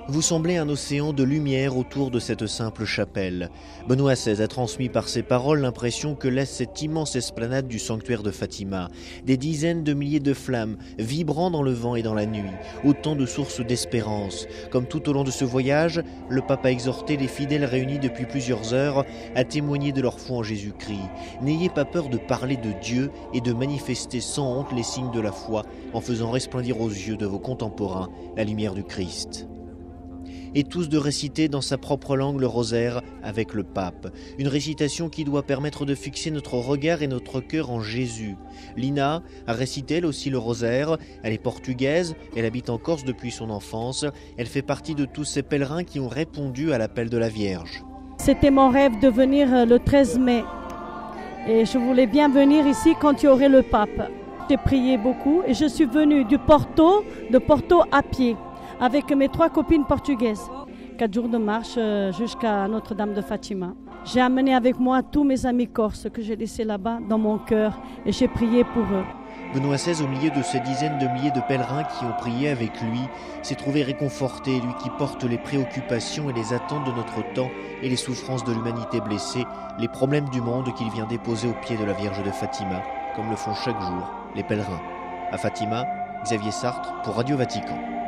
Vous semblez un océan de lumière autour de cette simple chapelle. Benoît XVI a transmis par ses paroles l'impression que laisse cette immense esplanade du sanctuaire de Fatima. Des dizaines de milliers de flammes, vibrant dans le vent et dans la nuit. Autant de sources d'espérance. Comme tout au long de ce voyage, le pape a exhorté les fidèles réunis depuis plusieurs heures à témoigner de leur foi en Jésus-Christ. N'ayez pas peur de parler de Dieu et de manifester sans honte les signes de la foi en faisant resplendir aux yeux de vos contemporains la lumière du Christ. Et tous de réciter dans sa propre langue le rosaire avec le pape. Une récitation qui doit permettre de fixer notre regard et notre cœur en Jésus. Lina a récité elle aussi le rosaire. Elle est portugaise, elle habite en Corse depuis son enfance. Elle fait partie de tous ces pèlerins qui ont répondu à l'appel de la Vierge. C'était mon rêve de venir le 13 mai. Et je voulais bien venir ici quand il y aurait le pape. J'ai prié beaucoup et je suis venue de Porto à pied, avec mes 3 copines portugaises. 4 jours de marche jusqu'à Notre-Dame de Fatima. J'ai amené avec moi tous mes amis corses que j'ai laissés là-bas dans mon cœur et j'ai prié pour eux. Benoît XVI, au milieu de ces dizaines de milliers de pèlerins qui ont prié avec lui, s'est trouvé réconforté, lui qui porte les préoccupations et les attentes de notre temps et les souffrances de l'humanité blessée, les problèmes du monde qu'il vient déposer aux pieds de la Vierge de Fatima, comme le font chaque jour les pèlerins. À Fatima, Xavier Sartre pour Radio Vatican.